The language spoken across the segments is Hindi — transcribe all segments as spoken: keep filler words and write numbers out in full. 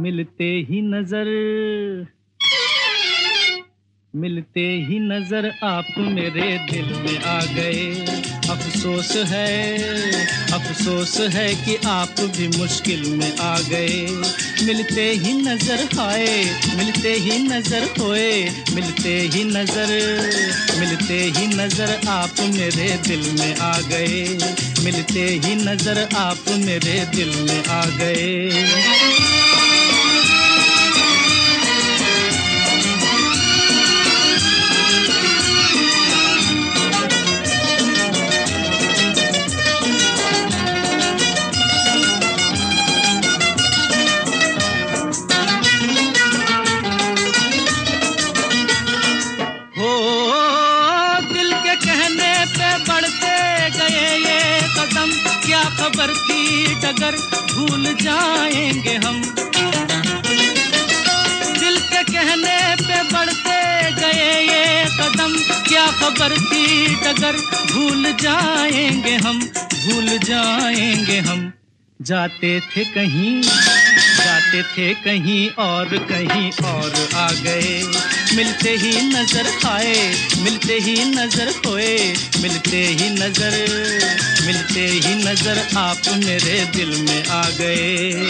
मिलते ही नजर मिलते ही नजर आप मेरे दिल में आ गए। अफसोस है अफसोस है कि आप भी मुश्किल में आ गए। मिलते ही नजर आए मिलते ही नजर होए मिलते ही नजर मिलते ही नजर आप मेरे दिल में आ गए। मिलते ही नजर आप मेरे दिल में आ गए। क्या खबर थी डगर भूल जाएंगे हम। दिल के कहने पे बढ़ते गए ये कदम। क्या खबर थी डगर भूल जाएंगे हम भूल जाएंगे हम। जाते थे कहीं जाते थे कहीं और कहीं और आ गए। मिलते ही नजर आए मिलते ही नजर होए मिलते ही नजर मिलते ही नजर आप मेरे दिल में आ गए।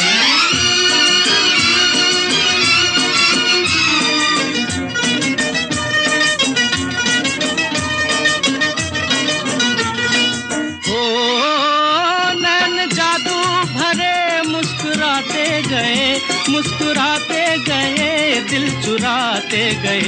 गए मुस्कुराते गए दिल चुराते गए।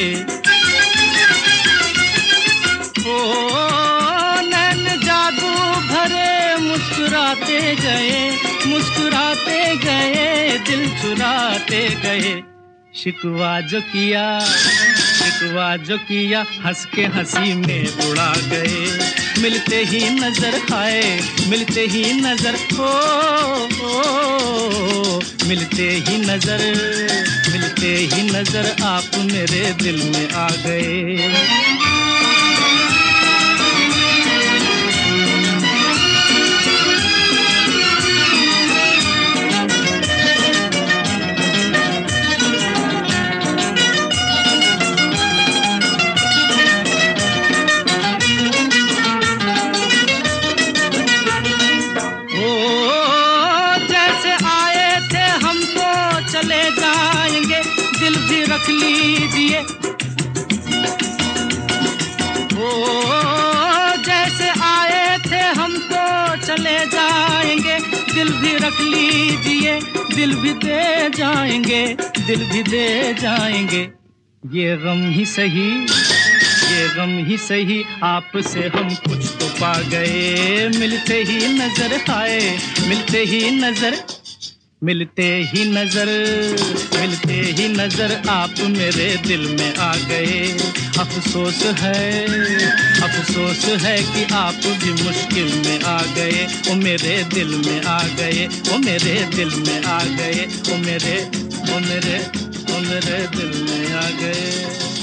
ओ नैन जादू भरे मुस्कुराते गए मुस्कुराते गए दिल चुराते गए। शिकवा जो किया शिकवा जो किया हंस के हंसी में उड़ा गए। मिलते ही नजर आए मिलते ही नजर हो, हो मिलते ही नजर मिलते ही नजर आप मेरे दिल में आ गए। चले जाएंगे दिल भी रख लीजिए। ओ जैसे आए थे हम तो चले जाएंगे दिल भी रख लीजिए। दिल भी दे जाएंगे दिल भी दे जाएंगे। ये गम ही सही ये गम ही सही आपसे हम कुछ तो पा गए। मिलते ही नजर आए मिलते ही नजर मिलते ही नजर मिलते ही नजर आप मेरे दिल में आ गए। अफसोस है अफसोस है कि आप भी मुश्किल में आ गए। ओ मेरे दिल में आ गए ओ मेरे दिल में आ गए ओ मेरे ओ मेरे ओ मेरे दिल में आ गए।